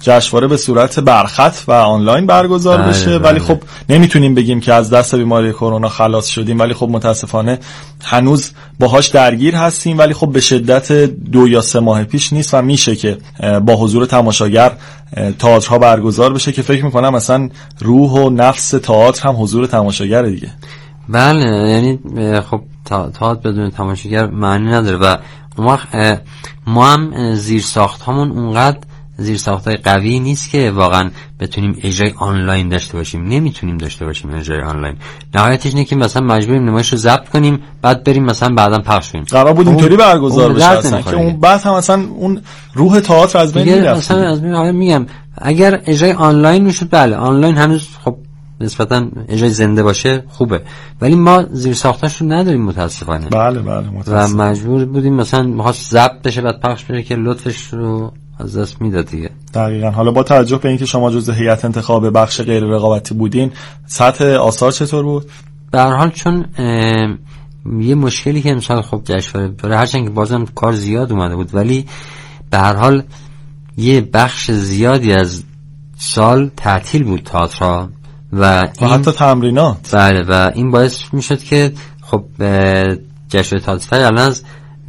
جشنواره به صورت برخط و آنلاین برگزار بشه، ولی خب نمیتونیم بگیم که از دست بیماری کرونا خلاص شدیم، ولی خب متاسفانه هنوز باهاش درگیر هستیم، ولی خب به شدت 2 یا 3 ماه پیش نیست و میشه که با حضور تماشاگر تئاترها برگزار بشه که فکر میکنم مثلا روح و نفس تئاتر هم حضور تماشاگر دیگه. بله، یعنی خب تئاتر بدون تماشاگر معنی نداره و اون وقت ما هم زیرساخت هامون اونقدر زیرساختای قوی نیست که واقعا بتونیم اجرای آنلاین داشته باشیم. نمیتونیم داشته باشیم اجرای آنلاین. نهایتش اینه که مثلا مجبوریم نمایش رو ضبط کنیم بعد بریم مثلا بعدا پخش کنیم. قرار بود اینطوری برگزار بشه اصلا که اون بعد هم مثلا اون روح تئاتر از بین میرفت. مثلا از بین میگم اگر اجرای آنلاین میشد، بله آنلاین هنوز خب نسبتا اجرای زنده باشه خوبه، ولی ما زیرساختاش رو نداریم متاسفانه. بله متاسفانه. و مجبور بودیم مثلا می‌خواست ضبط بشه بعد پخش بشه که لطفش رو از دست میداد دیگه. دقیقاً. حالا با توجه به اینکه شما جزء هیئت انتخاب بخش غیر رقابتی بودین، سطح آثار چطور بود؟ به هر حال چون یه مشکلی که امسال خب جشنواره داره، هرچند که بازم کار زیاد اومده بود، ولی به هر حال یه بخش زیادی از سال تعطیل بود تئاتر و حتی تمرینات. بله، و این باعث میشد که خب جشنواره تئاتر الان از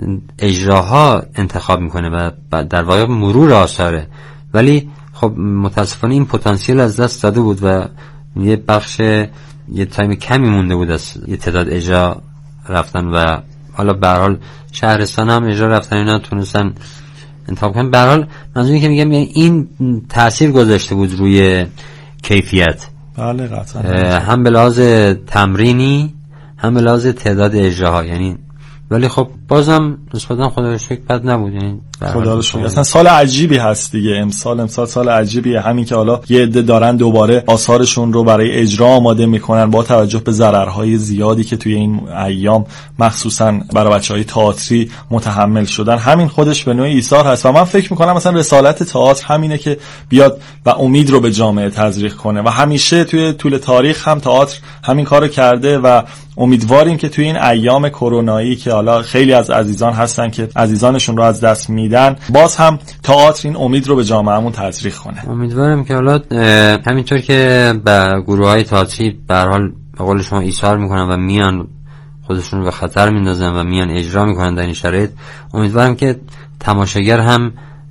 اجراها انتخاب میکنه و در واقع مرور آثاره، ولی خب متاسفانه این پتانسیل از دست داده بود و یه بخش یه تایم کمی مونده بود از یه تعداد اجرا رفتن و حالا به هر حال شهرستان هم اجرا رفتن، اینا تونستن انتخاب کنن. به هر حال منظوری که میگم یعنی این تأثیر گذاشته بود روی کیفیت. بله قطعا. هم به لحاظ تمرینی هم به لحاظ تعداد اجراها، یعنی ولی خب بازم نسبتا خدا رو شکر بد نبود. یعنی خدا رو شکر اصلا سال عجیبی هست دیگه. امسال سال عجیبیه، همین که حالا یه عده دارن دوباره آثارشون رو برای اجرا آماده میکنن با توجه به ضررهای زیادی که توی این ایام مخصوصا برای بچهای تئاتری متحمل شدن. همین خودش به نوعی ایثار هست و من فکر میکنم مثلا رسالت تئاتر همینه که بیاد و امید رو به جامعه تزریق کنه و همیشه توی طول تاریخ هم تئاتر همین کارو کرده و امیدواریم که توی این ایام کرونایی که حالا خیلی از عزیزان هستن که عزیزانشون رو از دست میدن، باز هم تئاتر این امید رو به جامعهمون تزریق کنه. امیدوارم که حالا همینطور که به گروه‌های تئاتری به هر حال به قول شما ایثار میکنن و میان خودشون رو به خطر میندازن و میان اجرا میکنن در این شرایط، امیدوارم که تماشاگر هم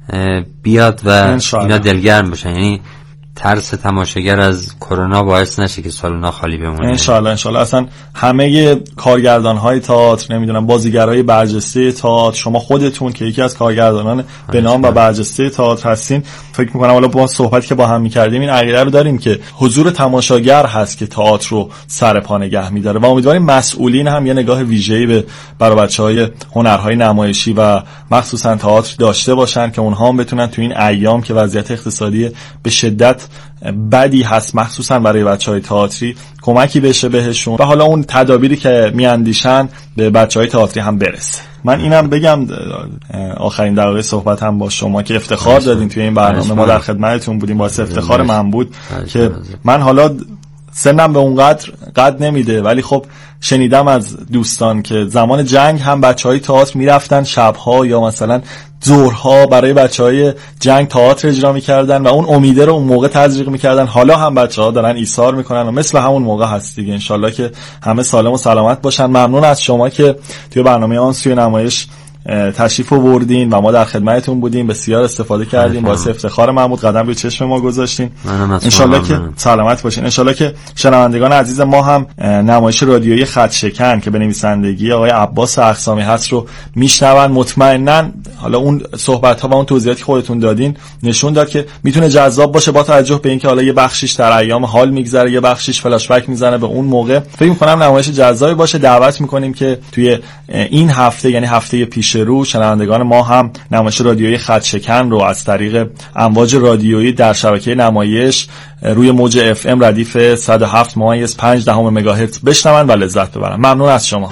بیاد و اینا دلگرم بشن، یعنی ترس تماشاگر از کرونا باعث نشه که سالنا خالی بمونه. انشالله اصلا همه کارگردان‌های تئاتر، نمیدونم بازیگرای برجسته تئاتر، شما خودتون که یکی از کارگردانان به نام و برجسته تئاتر هستین، فکر می‌کنم حالا با صحبتی که با هم می‌کردیم این عقیده رو داریم که حضور تماشاگر هست که تئاتر رو سر پا نگه می‌داره و امیدواریم مسئولین هم یه نگاه ویژه‌ای به برای بچه‌های هنرهای نمایشی و مخصوصا تئاتر داشته باشن که اونها هم بتونن تو این ایام که وضعیت اقتصادی به شدت بدی هست مخصوصا برای بچهای تئاتری کمکی بشه بهشون و حالا اون تدابیری که میاندیشن به بچهای تئاتری هم برسه. من اینم بگم آخرین دقایق صحبت هم با شما که افتخار دادین توی این برنامه، ما در خدمتتون بودیم، باعث افتخار من بود که من حالا سنم به اونقدر قد نمیده ولی خب شنیدم از دوستان که زمان جنگ هم بچهای تئاتر میرفتن شبها یا مثلا ظهرها برای بچهای جنگ تئاتر اجرا میکردن و اون امیده رو اون موقع تزریق میکردن. حالا هم بچه‌ها دارن ایثار میکنن و مثل همون موقع هست دیگه. انشالله که همه سالم و سلامت باشن. ممنون از شما که توی برنامه آن سوی نمایش تشریف آوردین و ما در خدمتتون بودیم، بسیار استفاده کردیم، باعث افتخار من بود، قدم روی چشم ما گذاشتین. انشالله که سلامت باشین. انشالله که شنوندگان عزیز ما هم نمایش رادیویی خط شکن که به نویسندگی آقای عباس اقسامی هست رو میشنون. مطمئناً حالا اون صحبت ها و اون توضیحاتی خودتون دادین نشون داد که میتونه جذاب باشه با توجه به اینکه حالا یه بخشیش در ایام حال میگذره، یه بخشیش فلاش بک میزنه به اون موقع. فکر می‌کنم نمایش جذابی باشه. دعوت می‌کنیم که توی این هفته یعنی هفته پیش رو شنوندگان ما هم نمایش رادیویی خط شکن رو از طریق امواج رادیویی در شبکه نمایش روی موج FM ردیف 107.5 مگاهرتز بشنون و لذت ببرن. ممنون از شما.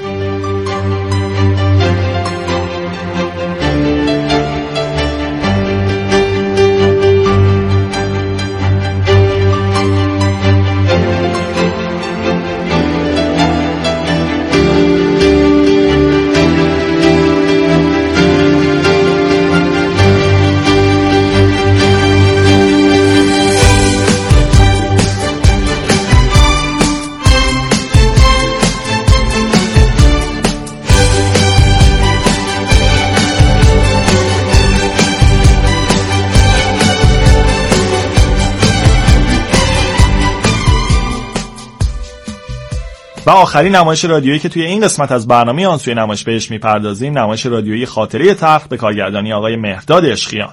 و آخرین نمایش رادیویی که توی این قسمت از برنامه آن سوی نمایش بهش میپردازیم، نمایش رادیویی خاطره تلخ به کارگردانی آقای مهرداد عشقیان.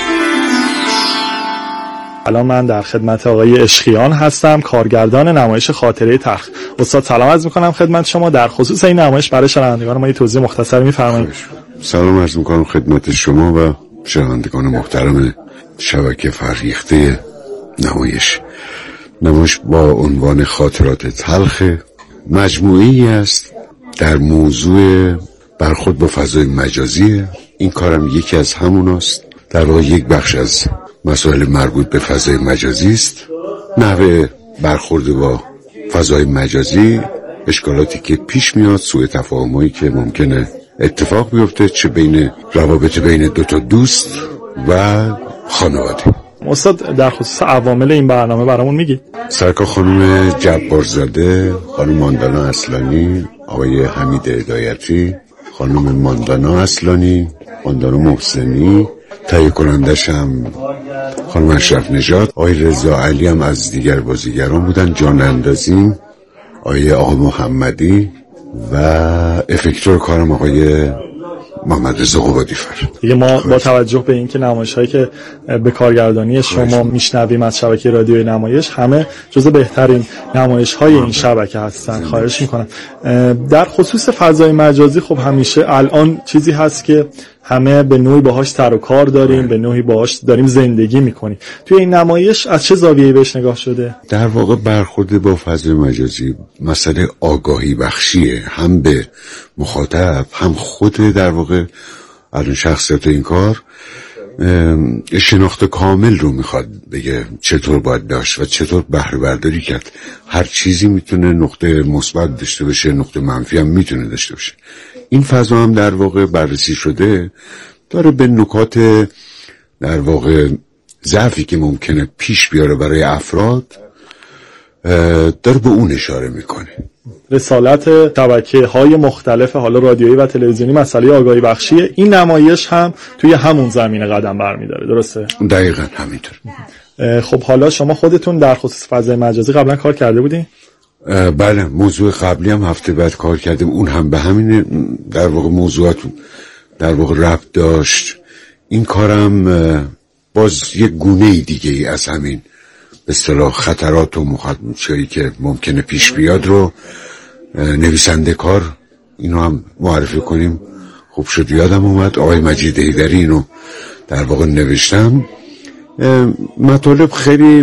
الان من در خدمت آقای عشقیان هستم، کارگردان نمایش خاطره تلخ. استاد سلام عرض می‌کنم خدمت شما. در خصوص این نمایش برای شنوندگان ما یه توضیح مختصر می‌فرمایید؟ سلام عرض می‌کنم خدمت شما و شنوندگان محترم شبکه فرهیخته نمایش. نمایش با عنوان خاطرات تلخ مجموعه‌ای است در موضوع برخورد با فضای مجازی. این کارم یکی از هموناست. در واقع یک بخش از مسائل مربوط به فضای مجازی است، نحوه برخورد با فضای مجازی، اشکالاتی که پیش میاد، سوء تفاهمایی که ممکنه اتفاق بیفته، چه بین روابط بین دو تا دوست و خانواده. استاد در خصوص عوامل این برنامه برامون میگی؟ سرکار خانم جبارزاده، خانم ماندانا اصلانی، آقای حمید هدایتی، خانم ماندانا اصلانی، ماندانا محسنی، تهیه کنندش هم خانم اشرف نژاد، آقای رضا علی هم از دیگر بازیگران بودن، جان اندازی، آقا محمدی و افکتور کارم آقای محمد رضا قبادیفر. دیگه ما با توجه به اینکه نمایش‌هایی که به کارگردانی شما میشنویم از شبکه رادیوی نمایش همه جزو بهترین نمایش‌های این شبکه هستن، خواهش می‌کنم. در خصوص فضای مجازی خب همیشه الان چیزی هست که همه به نوعی باهاش سر و کار داریم، به نوعی باهاش داریم زندگی میکنیم. توی این نمایش از چه زاویه‌ای بهش نگاه شده؟ در واقع برخورد با فضای مجازی مسئله آگاهی بخشیه، هم به مخاطب، هم خود در واقع الان شخصیت این کار شناخت کامل رو میخواد بگه چطور باید داشت و چطور بهره برداری کرد. هر چیزی میتونه نقطه مثبت داشته باشه، نقطه منفی هم میتونه داشته باشه. این فضا هم در واقع بررسی شده، داره به نکات در واقع ضعفی که ممکنه پیش بیاره برای افراد داره به اون اشاره میکنه. رسالت شبکه‌های مختلف حالا رادیویی و تلویزیونی مسئله آگاهی بخشیه. این نمایش هم توی همون زمینه قدم برمی‌داره، درسته؟ دقیقاً همینطور. خب حالا شما خودتون در خصوص فضای مجازی قبلا کار کرده بودین؟ بله، موضوع قبلی هم هفته بعد کار کردیم، اون هم به همین در واقع موضوعات در واقع ربط داشت. این کارم باز یک گونه دیگه ای از همین به اصطلاح خطرات و مخاطرهایی که ممکنه پیش بیاد رو نویسنده کار اینو هم معرفی کنیم. خوب شد یادم اومد، آقای مجید حیدری اینو در واقع نوشتم. مطالب خیلی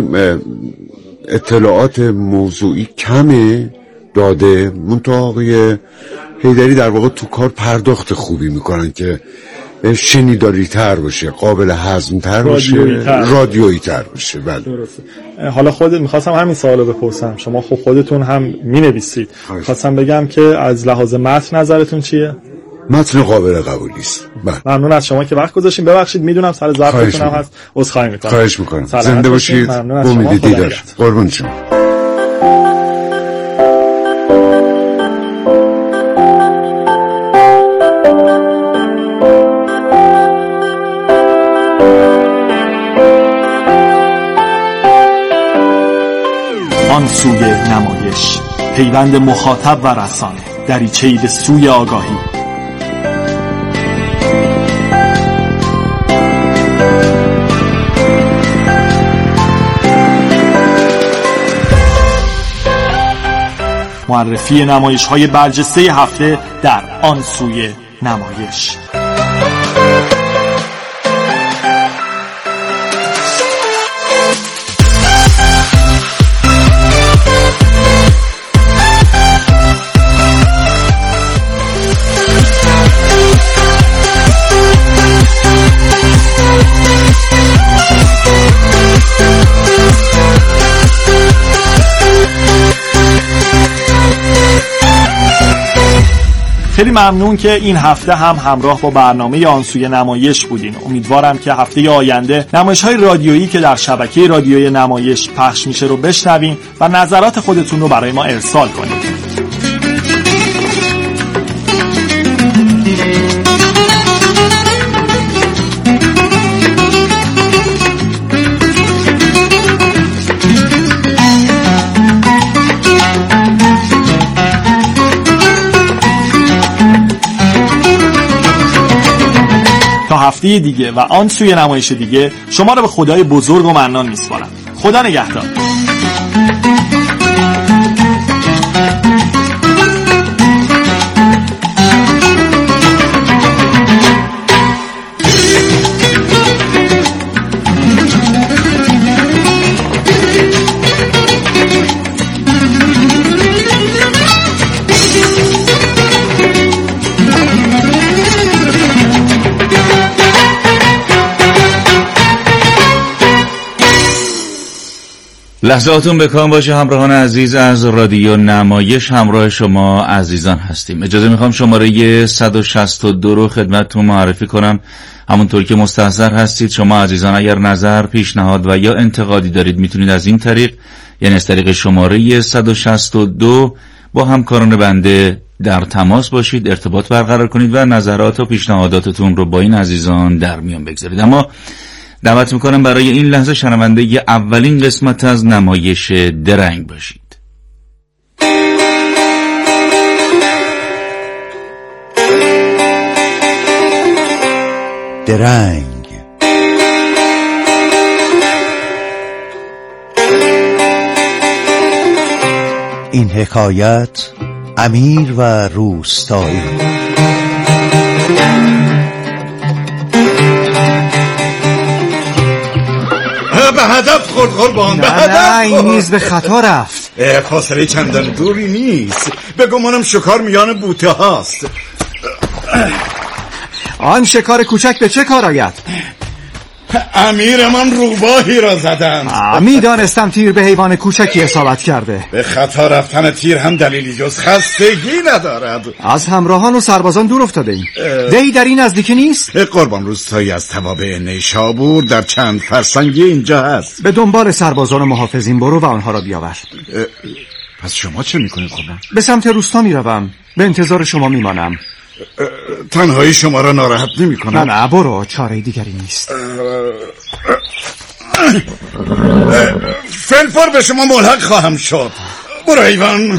اطلاعات موضوعی کمه داده، منتها آقای حیدری در واقع تو کار پرداخت خوبی میکنن که شنیداری تر باشه، قابل هضم تر باشه، رادیویی تر باشه. بله. درسته. حالا خودت میخواستم همین سوالو بپرسم، شما خب خودتون هم مینویسید، خواستم بگم که از لحاظ متن نظرتون چیه؟ متن قابل قبولی است. ممنون از شما که وقت گذاشتین. ببخشید میدونم سر ظرفتون هم هست، عذرخواهی میکنم. خواهش میکنم. زنده باشید. امید دیدار. قربون شما. آن سوی نمایش، پیوند مخاطب و رسانه، دریچه‌ای به سوی آگاهی. معرفی نمایش‌های برجسته هفته در آن سوی نمایش. خیلی ممنون که این هفته هم همراه با برنامه آن سوی نمایش بودین. امیدوارم که هفته آینده نمایش‌های رادیویی که در شبکه رادیویی نمایش پخش میشه رو بشنوین و نظرات خودتون رو برای ما ارسال کنید. هفته دیگه و آن سوی نمایش دیگه شما رو به خدای بزرگ و منان میسپارم. خدا نگهدار. لحظاتون بکام باشه همراهان عزیز از رادیو نمایش. همراه شما عزیزان هستیم. اجازه میخوام شماره 162 رو خدمتتون معرفی کنم. همونطور که مستحضر هستید شما عزیزان اگر نظر، پیشنهاد و یا انتقادی دارید میتونید از این طریق، یعنی از طریق شماره 162 با همکاران بنده در تماس باشید، ارتباط برقرار کنید و نظرات و پیشنهاداتتون رو با این عزیزان در میان بگذارید. اما دعوت میکنم برای این لحظه شنونده اولین قسمت از نمایش درنگ باشید. درنگ. این حکایت امیر و روستایی. به هدف خورد قربان، به هدف نه این نیز به خطا رفت. فاصله چندان دوری نیست، به گمانم شکار میان بوته هاست. آن شکار کوچک به چه کار آید؟ امیر من روباهی را زدند. میدانستم تیر به حیوان کوچکی اصابت کرده. به خطا رفتن تیر هم دلیلی جز خستگی ندارد. از همراهان و سربازان دور افتاده ایم. دی در این نزدیکی نیست؟ قربان روستایی از توابع نیشابور در چند فرسنگی اینجا هست. به دنبال سربازان و محافظین برو و آنها را بیاور. پس شما چه میکنید قربان؟ به سمت روستا میروم، به انتظار شما میمانم. تنهایی شما را ناراحت نمی کنم؟ نه برو، چاره دیگری نیست. فلفور به شما ملحق خواهم شد. برو حیوان.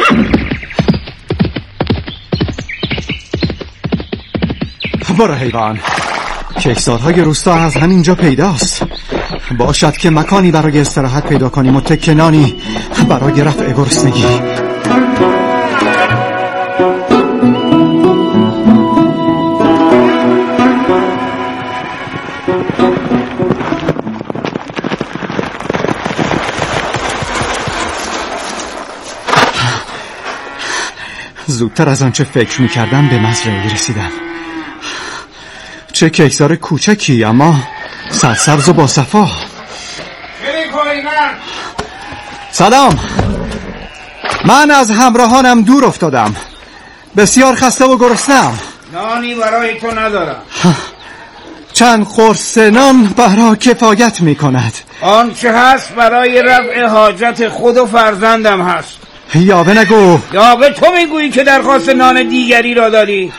برو حیوان. کشزارهای روستا از همینجا پیداست. باشد که مکانی برای استراحت پیدا کنیم و تکنانی برای رفع گرسنگی. زودتر از آنچه فکر می‌کردم به مزرعه رسیدم. چه کشزار کوچکی اما سرسبز و با صفا. سلام. من از همراهانم دور افتادم. بسیار خسته و گرسنه‌ام. نانی برای تو ندارم. چند قرص نان برای کفایت می‌کند. آنچه هست برای رفع حاجت خود و فرزندم هست. یاوه نگو. یاوه تو میگویی که درخواست نان دیگری را داری.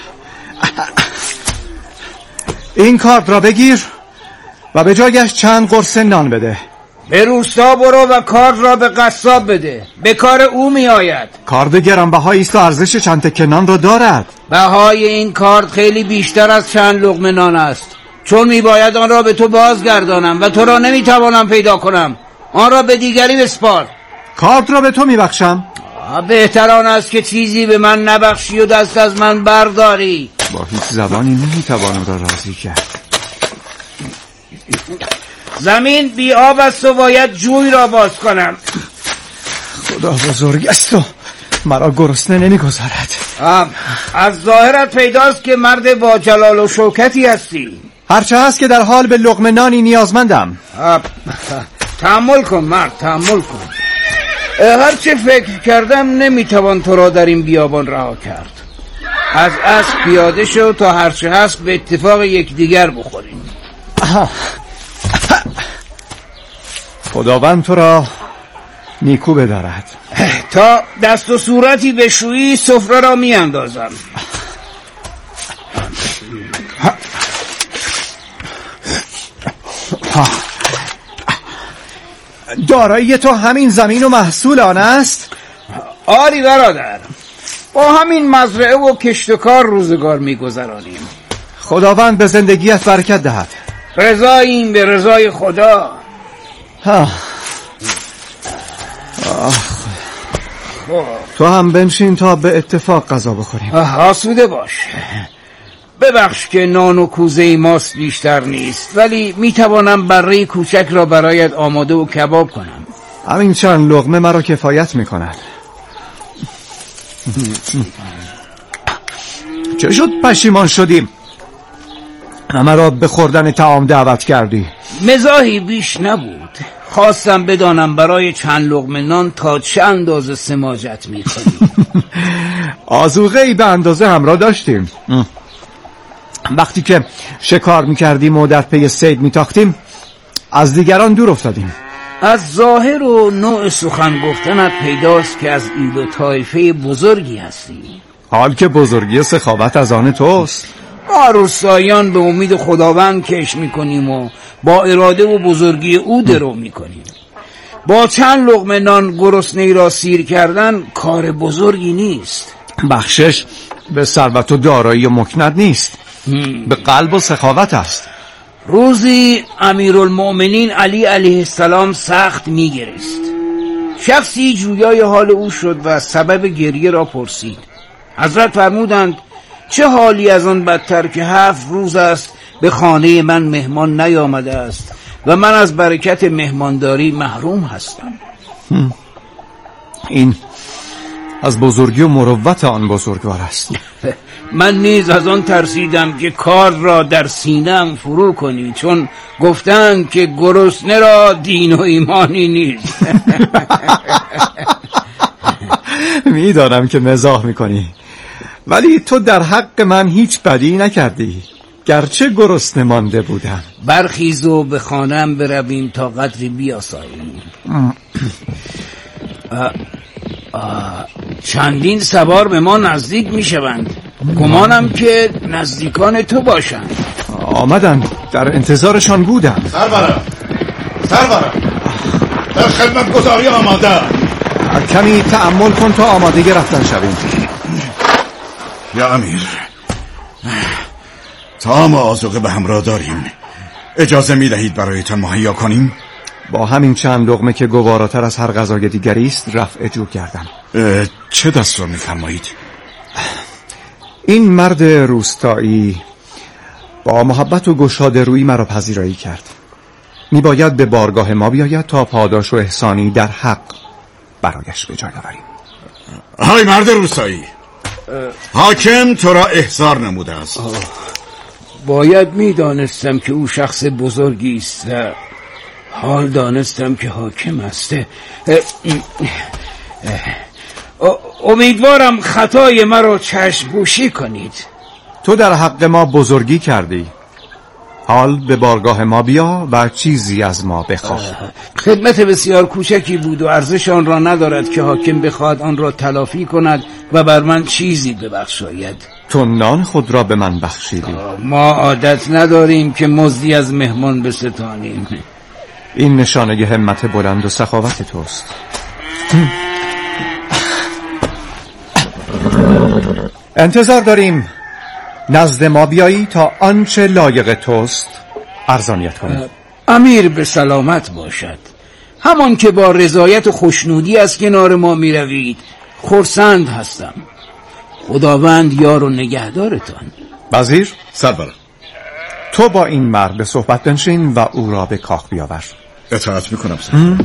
این کارت را بگیر و به جایش چند قرص نان بده. به روستا برو و کارت را به قصاب بده. به کار او می آید. کارت گرانبهایی است و ارزش چند تکه نان را دارد. بهای این کارت خیلی بیشتر از چند لقمه نان است، چون می باید آن را به تو بازگردانم و تو را نمی توانم پیدا کنم. آن را به دیگری بسپار. کارت را به تو می بخشم. بهتر آن است که چیزی به من نبخشی و دست از من برداری. با هیچ زبانی نمیتوانم را راضی کرد. زمین بی آب است و باید جوی را باز کنم. خدا بزرگ است و مرا گرسنه نمیگذارد. از ظاهرت پیداست که مرد با جلال و شوکتی هستی. هرچه هست که در حال به لقمه نانی نیازمندم. تحمل کن مرد، تحمل کن. هرچه فکر کردم نمیتوان تو را در این بیابان رها کرد. از اسب پیاده شو تا هرچه هست به اتفاق یکدیگر بخوریم. خداوند تو را نیکو بدارد. تا دست و صورتی بشویی سفره را می اندازم. دارایی تو همین زمین و محصول آن است؟ آری برادر، با همین مزرعه و کشت و کار روزگار می گذرانیم. خداوند به زندگیت برکت دهد. رضاییم به رضای خدا. تو هم بنشین تا به اتفاق غذا بخوریم. آسوده باش. ببخش که نان و کوزه ماست بیشتر نیست، ولی میتوانم بره کوچک را برایت آماده و کباب کنم. همین چند لقمه مرا کفایت میکند. چه شد پشیمان شدیم؟ مرا به خوردن طعام دعوت کردی. مزاحی بیش نبود. خواستم بدانم برای چند لقمه نان تا چه اندازه سماجت میکنی. آذوقه ای به اندازه همراه داشتیم. وقتی که شکار میکردیم و در پی صید میتاختیم از دیگران دور افتادیم. از ظاهر و نوع سخن گفتنت پیداست که از ایل و طایفه بزرگی هستی. حال که بزرگی سخاوت از آن توست. ما روستاییان به امید خداوند کش میکنیم و با اراده و بزرگی او درو میکنیم. با چند لقمه نان گرسنه‌ای را سیر کردن کار بزرگی نیست. بخشش به ثروت و دارایی و مکنت نیست، به قلب و سخاوت است. روزی امیرالمؤمنین علی علیه السلام سخت میگریست. شخصی جویای حال او شد و سبب گریه را پرسید. حضرت فرمودند چه حالی از آن بدتر که 7 روز است به خانه من مهمان نیامده است و من از برکت مهمانداری محروم هستم. این از بزرگی و مروت آن بزرگوار است. من نیز از آن ترسیدم که کار را در سینه‌ام فرو کنی، چون گفتند که گرسنه را دین و ایمانی نیست. میدانم که مزاح میکنی، ولی تو در حق من هیچ بدی نکردی، گرچه گرسنه مانده بودم. برخیز و به خانه‌ام برویم تا قدری بیاساییم. چندین سوار به ما نزدیک میشوند. گمانم که نزدیکان تو باشند. آمدن، در انتظارشان بودم. سرورم در خدمت گذاری آماده. کمی تأمل کن تا آماده رفتن شویم. یا امیر، طعام و آذوقه به همراه داریم. اجازه میدهید برایتان مهیا کنیم؟ با همین چند لقمه که گواراتر از هر غذای دیگری است رفع جوع کردم. چه دستور میفرمایید؟ این مرد روستایی با محبت و گشاده رویی مرا پذیرایی کرد. میباید به بارگاه ما بیاید تا پاداش و احسانی در حق برایش به جای آوریم. های مرد روستایی، حاکم تو را احضار نموده است. باید میدانستم که او شخص بزرگی است و حال دانستم که حاکم است. امیدوارم خطای مرا چشم‌پوشی کنید. تو در حق ما بزرگی کردی، حال به بارگاه ما بیا و چیزی از ما بخواه. خدمت بسیار کوچکی بود و ارزش آن را ندارد که حاکم بخواد آن را تلافی کند و بر من چیزی ببخشاید. تو نان خود را به من بخشیدی. ما عادت نداریم که مزدی از مهمان بستانیم. این نشانه همت بلند و سخاوت توست. انتظار داریم نزد ما بیایی تا آنچه لایق توست ارزانیت کنیم. امیر به سلامت باشد. همان که با رضایت و خوشنودی از کنار ما می روید خرسند هستم. خداوند یار و نگهدارتان. وزیر، سرورم، تو با این مرد به صحبت بنشین و او را به کاخ بیاور. اطاعت میکنم سرورم.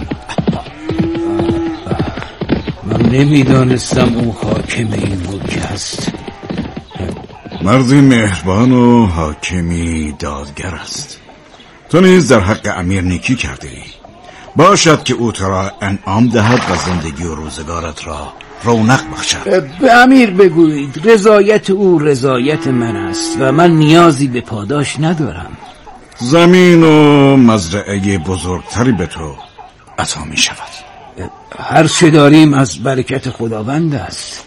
من نمیدانستم او حاکم این ملک است. مردی مهربان و حاکمی دادگر است. تو نیز در حق امیر نیکی کرده ای. باشد که او تو را انعام دهد و زندگی و روزگارت را رونق بخشد. به امیر بگویید رضایت او رضایت من است و من نیازی به پاداش ندارم. زمین و مزرعه بزرگتری به تو عطا می شود. هر چه داریم از برکت خداوند است.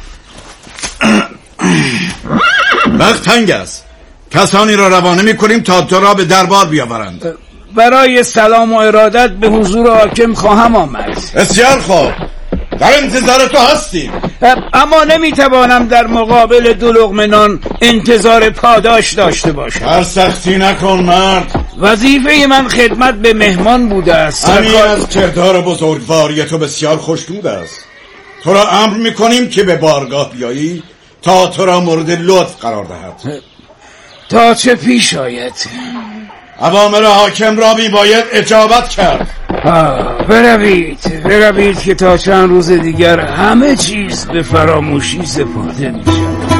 وقت تنگ است. کسانی را روانه می کنیم تا تو را به دربار بیاورند. برای سلام و ارادت به حضور حاکم خواهم آمد. بسیار خوب. در انتظار تو هستیم. اما نمیتوانم در مقابل 2 لقمه نان انتظار پاداش داشته باشم. هر سختی نکن مرد. وظیفه من خدمت به مهمان بوده است. امیر از کردار بزرگواری تو بسیار خوشنود است. تو را امر میکنیم که به بارگاه بیایی تا تو را مورد لطف قرار دهد. تا چه پیش آید؟ اوامر حاکم را باید اجابت کرد. بروید که تا چند روز دیگر همه چیز به فراموشی سپرده می شود.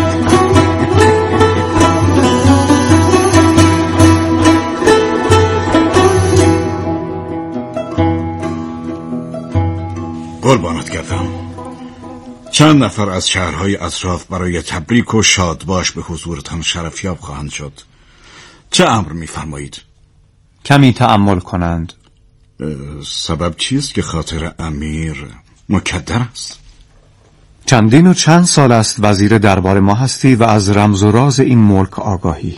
قربانت گردم. چند نفر از شهرهای اطراف برای تبریک و شادباش به حضورتان شرفیاب خواهند شد. چه امر می‌فرمایید؟ کمی تأمل کنند. سبب چیست که خاطر امیر مکدر است؟ چندین و چند سال است وزیر دربار ما هستی و از رمز و راز این ملک آگاهی.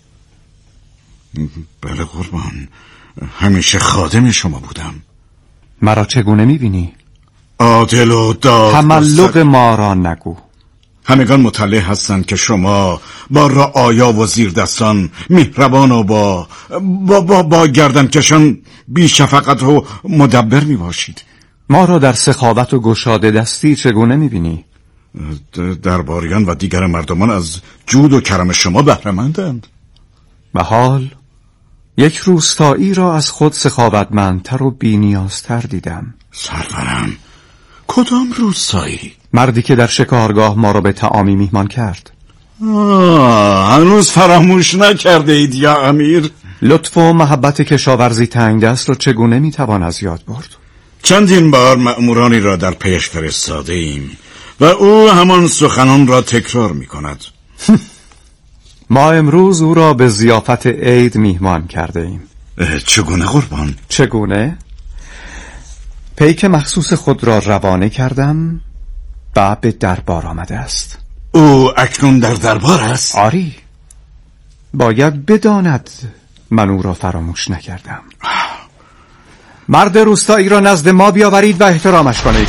بله قربان، همیشه خادم شما بودم. مرا چگونه می‌بینی؟ عادل و داد. تملق ما را نگو. همگان مطلع هستند که شما با رعایا و زیردستان مهربان و با گردنکشان بی شفقت و مدبر می باشید. ما را در سخاوت و گشاده دستی چگونه می بینی؟ درباریان و دیگر مردمان از جود و کرم شما بهره‌مندند. به حال یک روستایی را از خود سخاوتمندتر و بی‌نیازتر دیدم. سرورم، کدام روستایی؟ مردی که در شکارگاه ما را به طعامی میهمان کرد. هنوز فراموش نکرده اید یا امیر؟ لطف و محبت کشاورزی تنگ دست را چگونه میتوان از یاد برد؟ چندین بار مأمورانی را در پیش فرستاده ایم و او همان سخنان را تکرار میکند. ما امروز او را به ضیافت عید میهمان کرده ایم. چگونه قربان؟ چگونه؟ پیک مخصوص خود را روانه کردم و به دربار آمده است. او اکنون در دربار است؟ آری، باید بداند من او را فراموش نکردم. مرد روستایی را نزد ما بیاورید و احترامش کنید.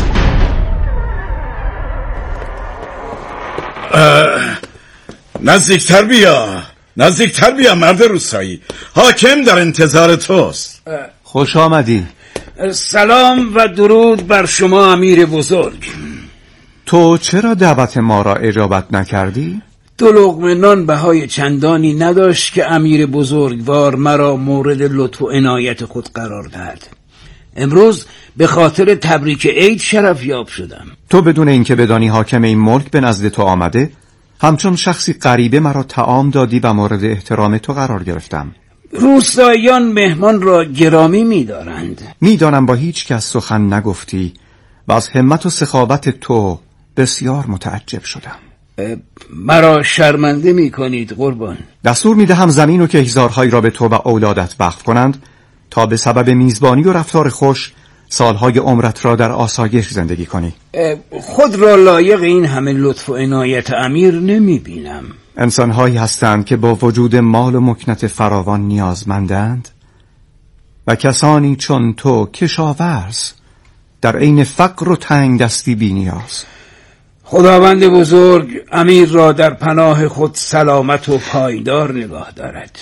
نزدیکتر بیا مرد روستایی. حاکم در انتظار توست. خوش آمدی. سلام و درود بر شما امیر بزرگ. تو چرا دعوت ما را اجابت نکردی؟ 2 لقمه نان بهای چندانی نداشت که امیر بزرگوار مرا مورد لطف و عنایت خود قرار دهد. امروز به خاطر تبریک عید شرفیاب شدم. تو بدون اینکه بدانی حاکم این ملک به نزد تو آمده، همچون شخصی غریبه مرا طعام دادی و مورد احترام تو قرار گرفتم. روستاییان مهمان را گرامی می‌دارند. می‌دانم با هیچ کس سخن نگفتی و از همت و سخاوت تو بسیار متعجب شدم. مرا شرمنده می‌کنید قربان. دستور می‌دهم زمین و کهیزارهایی را به تو و اولادت وقف کنند تا به سبب میزبانی و رفتار خوش سالهای عمرت را در آسایش زندگی کنی. خود را لایق این همه لطف و عنایت امیر نمی‌بینم. انسان‌هایی هستند که با وجود مال و مکنت فراوان نیازمندند و کسانی چون تو کشاورز در عین فقر و تنگ دستی بی نیاز. خداوند بزرگ امیر را در پناه خود سلامت و پایدار نگاه دارد.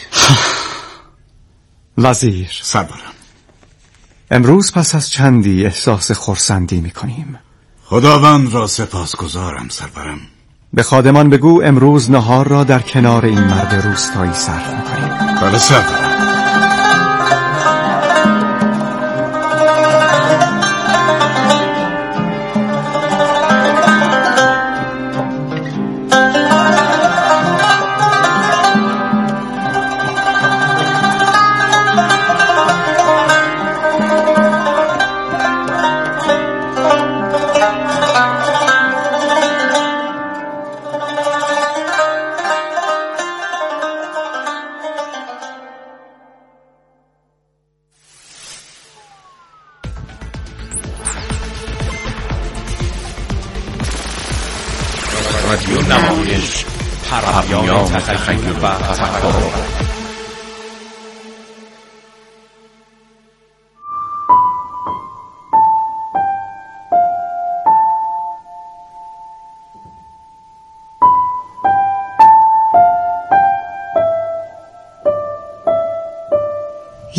وزیر سرورم، امروز پس از چندی احساس خرسندی می‌کنیم. خداوند را سپاسگزارم سرورم. به خادمان بگو امروز نهار را در کنار این مرد روستایی صرف می‌کنیم. بله سرورم. رادیو نمایش پیام تخیل و تفکر.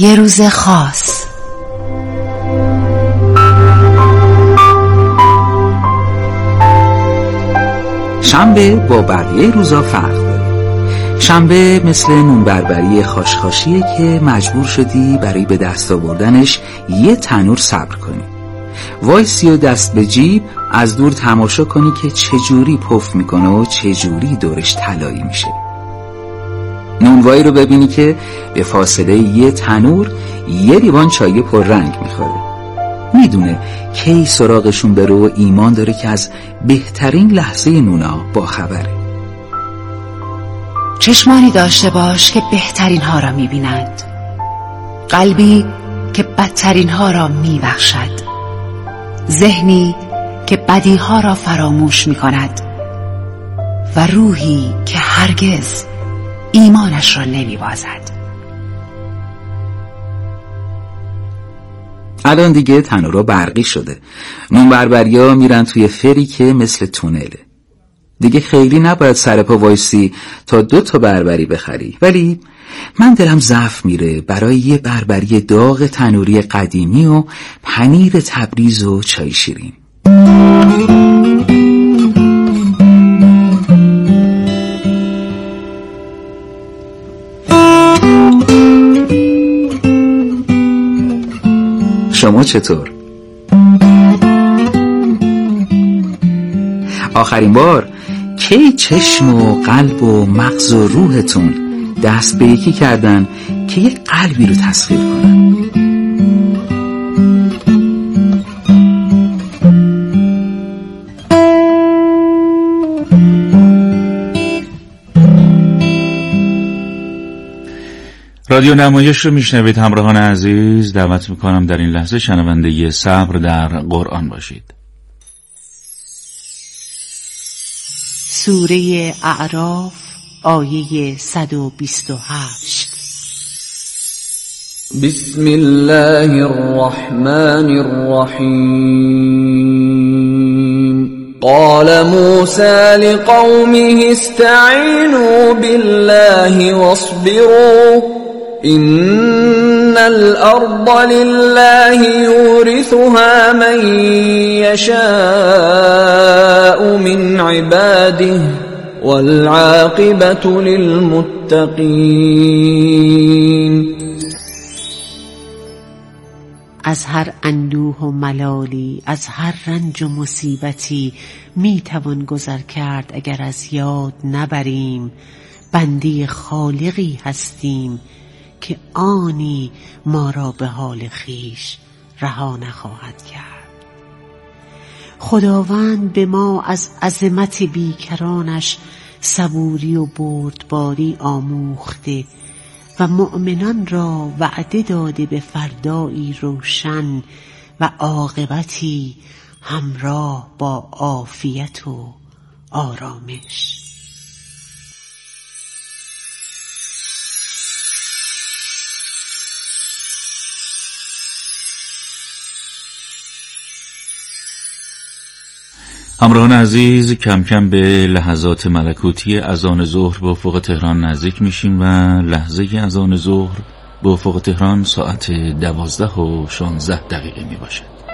یه روز خاص. شنبه با بقیه روزا فرق داره. شنبه مثل نون بربری خاشخاشیه که مجبور شدی برای به دست آوردنش یه تنور صبر کنی، وایسی و دست به جیب از دور تماشا کنی که چجوری پف میکنه و چجوری دورش طلایی میشه. نونوایی رو ببینی که به فاصله یه تنور یه لیوان چای پررنگ میخوره. میدونه کی سراغشون بره و ایمان داره که از بهترین لحظه نونا با خبره. چشمانی داشته باش که بهترین ها را میبینند، قلبی که بدترین ها را میبخشد، ذهنی که بدی ها را فراموش میکند و روحی که هرگز ایمانش را نمیبازد. الان دیگه تنورا برقی شده. نون بربریا میرن توی فری که مثل تونله. دیگه خیلی نباید سر پا وایسی تا 2 تا بربری بخری، ولی من دلم ضعف میره برای یه بربری داغ تنوری قدیمی و پنیر تبریز و چای شیرین. شما چطور؟ آخرین بار کی چشم و قلب و مغز و روحتون دست به یکی کردن که یک قلبی رو تسخیر کنن؟ رادیو نمایش رو میشنوید همراهان عزیز. دعوت میکنم در این لحظه شنونده صبر در قرآن باشید. سوره اعراف آیه 128. بسم الله الرحمن الرحیم. قال موسى لقومه استعینوا بالله واصبروا إن الأرض لله يورثها من يشاء من عباده والعاقبة للمتقين. از هر اندوه و ملالی، از هر رنج و مصیبتی میتوان گذر کرد اگر از یاد نبریم بنده خالقی هستیم که آنی ما را به حال خیش رها نخواهد کرد. خداوند به ما از عظمت بیکرانش صبوری و بردباری آموخته و مؤمنان را وعده داده به فردایی روشن و عاقبتی همراه با عافیت و آرامش. همراهان عزیز، کم کم به لحظات ملکوتی اذان ظهر به افق تهران نزدیک میشیم و لحظه اذان ظهر به افق تهران ساعت 12:16 می باشد.